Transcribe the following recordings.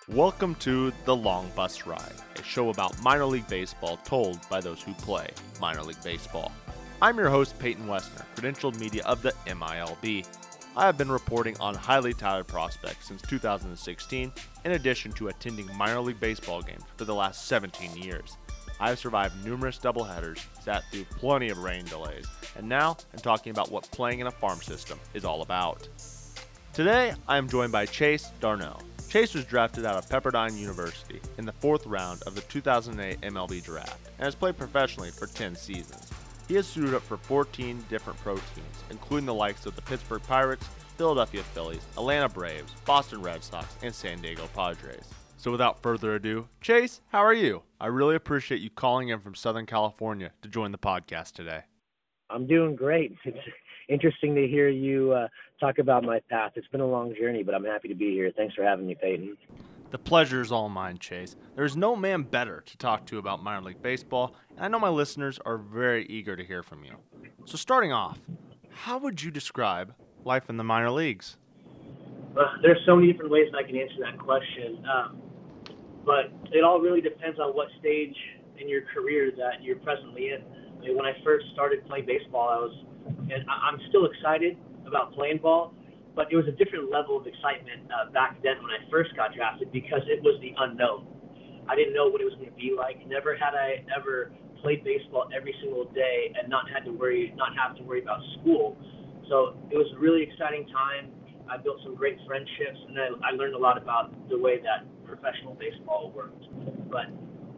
Welcome to The Long Bus Ride, a show about minor league baseball told by those who play minor league baseball. I'm your host, Peyton Westner, credentialed media of the MILB. I have been reporting on highly touted prospects since 2016, in addition to attending minor league baseball games for the last 17 years. I have survived numerous doubleheaders, sat through plenty of rain delays, and now I'm talking about what playing in a farm system is all about. Today, I am joined by Chase Darnell. Chase was drafted out of Pepperdine University in the 4th round of the 2008 MLB Draft and has played professionally for 10 seasons. He has suited up for 14 different pro teams, including the likes of the Pittsburgh Pirates, Philadelphia Phillies, Atlanta Braves, Boston Red Sox, and San Diego Padres. So without further ado, Chase, how are you? I really appreciate you calling in from Southern California to join the podcast today. I'm doing great. It's interesting to hear you talk about my path. It's been a long journey, but I'm happy to be here. Thanks for having me, Peyton. The pleasure is all mine, Chase. There's no man better to talk to about minor league baseball, and I know my listeners are very eager to hear from you. So starting off, how would you describe life in the minor leagues? There's so many different ways that I can answer that question, but it all really depends on what stage in your career that you're presently in. I mean, when I first started playing baseball, I'm still excited about playing ball, but it was a different level of excitement back then when I first got drafted because it was the unknown. I didn't know what it was going to be like. Never had I ever played baseball every single day and not have to worry about school. So it was a really exciting time. I built some great friendships, and I learned a lot about the way that professional baseball worked. But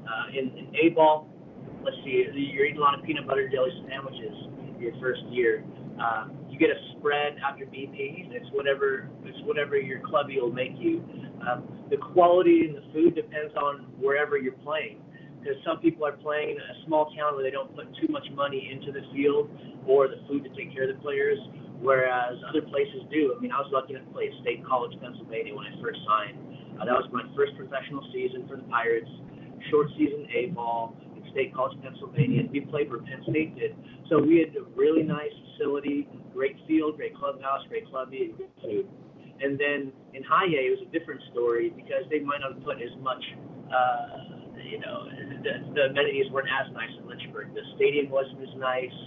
in A-ball, let's see, you're eating a lot of peanut butter jelly sandwiches your first year. You get a spread after BP, and it's whatever your clubby will make you. The quality in the food depends on wherever you're playing, because some people are playing in a small town where they don't put too much money into the field or the food to take care of the players, whereas other places do. I mean, I was lucky enough to play at State College, Pennsylvania when I first signed. That was my first professional season for the Pirates, short season A-ball. State College, Pennsylvania, and we played where Penn State did. So we had a really nice facility, great field, great clubhouse, great clubby, and good food. And then in high A, it was a different story because they might not put as much, the amenities weren't as nice in Lynchburg. The stadium wasn't as nice,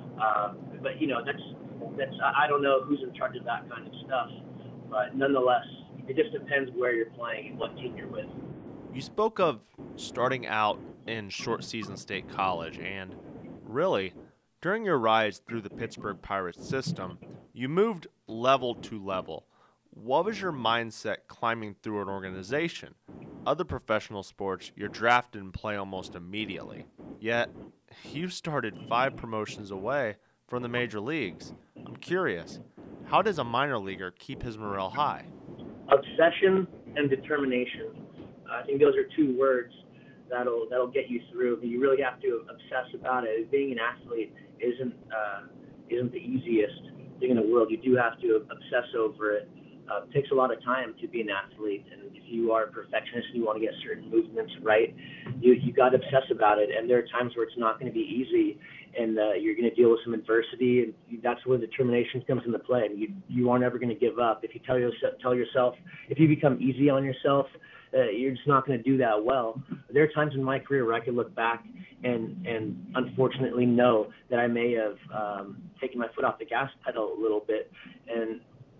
but that's I don't know who's in charge of that kind of stuff, but nonetheless, it just depends where you're playing and what team you're with. You spoke of starting out in short season State College, and really, during your rise through the Pittsburgh Pirates system, you moved level to level. What was your mindset climbing through an organization? Other professional sports, you're drafted and play almost immediately. Yet, you started 5 promotions away from the major leagues. I'm curious, how does a minor leaguer keep his morale high? Obsession and determination. I think those are 2 words that'll get you through. You really have to obsess about it. Being an athlete isn't the easiest thing in the world. You do have to obsess over it. It takes a lot of time to be an athlete, and if you are a perfectionist and you want to get certain movements right, you got to obsess about it. And there are times where it's not going to be easy, and you're going to deal with some adversity, and that's where determination comes into play. And you aren't ever going to give up. If you tell yourself, if you become easy on yourself, you're just not going to do that well. There are times in my career where I could look back and unfortunately know that I may have taken my foot off the gas pedal a little bit, and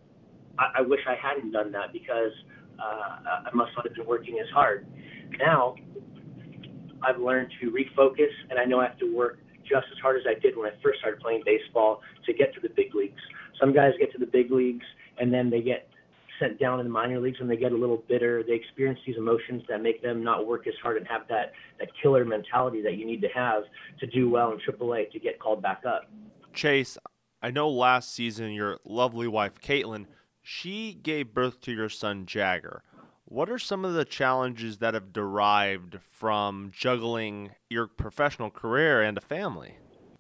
I wish I hadn't done that because I must not have been working as hard. Now, I've learned to refocus, and I know I have to work just as hard as I did when I first started playing baseball to get to the big leagues. Some guys get to the big leagues, and then they get sent down in the minor leagues and they get a little bitter. They experience these emotions that make them not work as hard and have that killer mentality that you need to have to do well in AAA to get called back up. Chase, I know last season your lovely wife, Caitlin, she gave birth to your son, Jagger. What are some of the challenges that have derived from juggling your professional career and a family?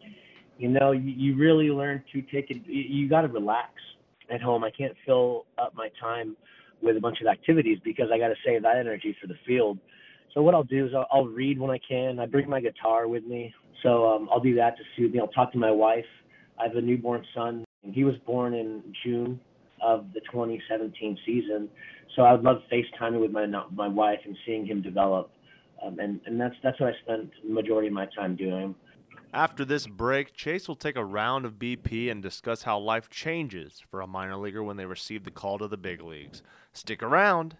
You really learn to take it. You got to relax at home. I can't fill up my time with a bunch of activities because I got to save that energy for the field. So what I'll do is I'll read when I can. I bring my guitar with me. So I'll do that to soothe me. I'll talk to my wife. I have a newborn son. He was born in June of the 2017 season. So I would love FaceTiming with my wife and seeing him develop. And that's what I spent the majority of my time doing. After this break, Chase will take a round of BP and discuss how life changes for a minor leaguer when they receive the call to the big leagues. Stick around.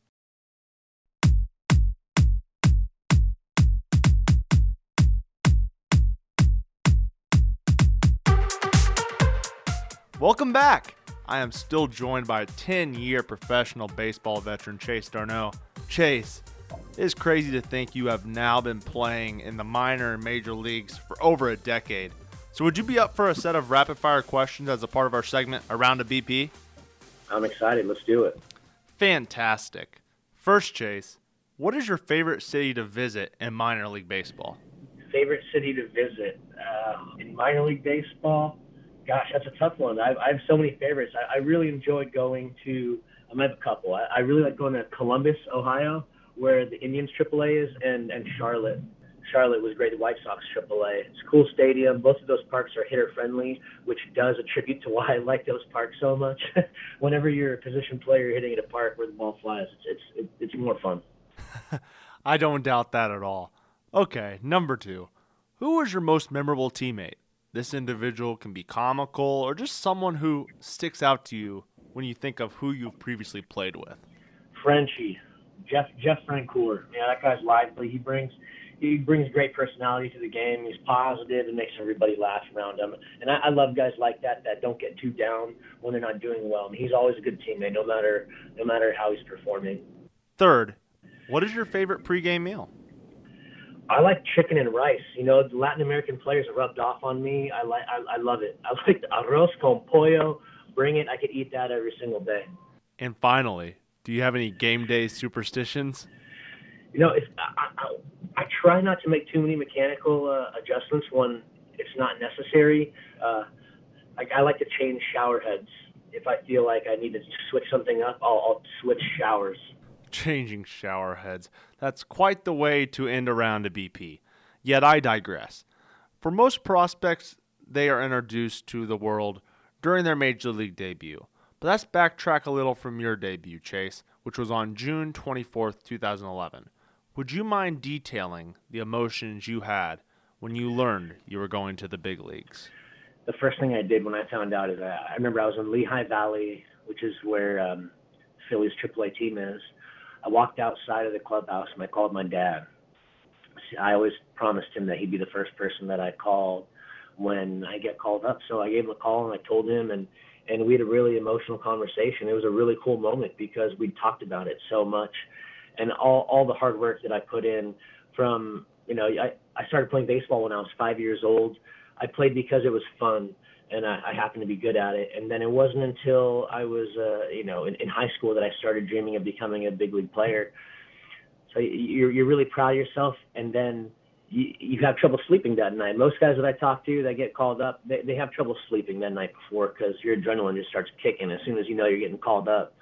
Welcome back. I am still joined by a 10-year professional baseball veteran, Chase Darno. Chase, it is crazy to think you have now been playing in the minor and major leagues for over a decade. So would you be up for a set of rapid-fire questions as a part of our segment, A Round of BP? I'm excited. Let's do it. Fantastic. First, Chase, what is your favorite city to visit in minor league baseball? Favorite city to visit in minor league baseball? Gosh, that's a tough one. I have so many favorites. I really enjoyed going to – I have a couple. I really like going to Columbus, Ohio, where the Indians AAA is, and Charlotte. Charlotte was great, the White Sox AAA. It's a cool stadium. Both of those parks are hitter-friendly, which does attribute to why I like those parks so much. Whenever you're a position player hitting at a park where the ball flies, it's more fun. I don't doubt that at all. Okay, number 2. Who was your most memorable teammate? This individual can be comical or just someone who sticks out to you when you think of who you've previously played with. Frenchie, Jeff Francoeur. Yeah, that guy's lively. He brings great personality to the game. He's positive and makes everybody laugh around him. And I love guys like that don't get too down when they're not doing well. I mean, he's always a good teammate, no matter how he's performing. Third, what is your favorite pregame meal? I like chicken and rice. You know, the Latin American players have rubbed off on me. I love it. I like the arroz con pollo. Bring it. I could eat that every single day. And finally, do you have any game day superstitions? You know, I try not to make too many mechanical adjustments when it's not necessary. I like to change shower heads. If I feel like I need to switch something up, I'll switch showers. Changing shower heads. That's quite the way to end a round of BP. Yet I digress. For most prospects, they are introduced to the world during their major league debut. But let's backtrack a little from your debut, Chase, which was on June 24th, 2011. Would you mind detailing the emotions you had when you learned you were going to the big leagues? The first thing I did when I found out is I remember I was in Lehigh Valley, which is where Philly's AAA team is. I walked outside of the clubhouse and I called my dad. I always promised him that he'd be the first person that I called when I get called up. So I gave him a call and I told him, and we had a really emotional conversation. It was a really cool moment because we talked about it so much, and all the hard work that I put in from, you know, I started playing baseball when I was 5 years old. I played because it was fun, and I happened to be good at it. And then it wasn't until I was, in high school that I started dreaming of becoming a big league player. So you're really proud of yourself, and then you have trouble sleeping that night. Most guys that I talk to that get called up, they have trouble sleeping that night before because your adrenaline just starts kicking as soon as you know you're getting called up.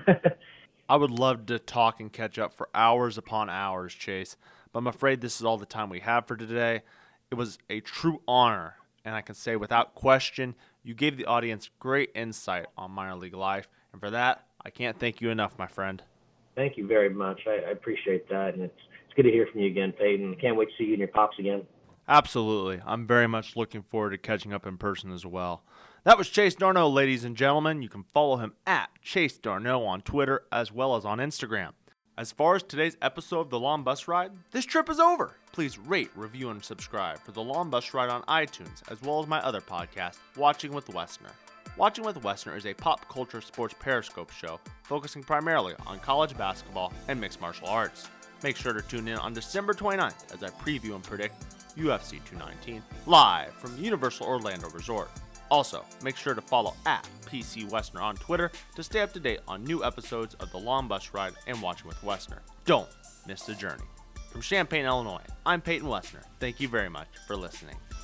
I would love to talk and catch up for hours upon hours, Chase, but I'm afraid this is all the time we have for today. It was a true honor, and I can say without question, you gave the audience great insight on minor league life, and for that, I can't thank you enough, my friend. Thank you very much. I appreciate that, and it's good to hear from you again, Peyton. Can't wait to see you and your pops again. Absolutely. I'm very much looking forward to catching up in person as well. That was Chase Darno, ladies and gentlemen. You can follow him at Chase Darno on Twitter as well as on Instagram. As far as today's episode of The Long Bus Ride, this trip is over. Please rate, review, and subscribe for The Long Bus Ride on iTunes, as well as my other podcast, Watching with Wessner. Watching with Wessner is a pop culture sports periscope show focusing primarily on college basketball and mixed martial arts. Make sure to tune in on December 29th as I preview and predict UFC 219 live from Universal Orlando Resort. Also, make sure to follow at PC Wessner on Twitter to stay up to date on new episodes of The Long Bus Ride and Watching with Wessner. Don't miss the journey. From Champaign, Illinois, I'm Peyton Wessner. Thank you very much for listening.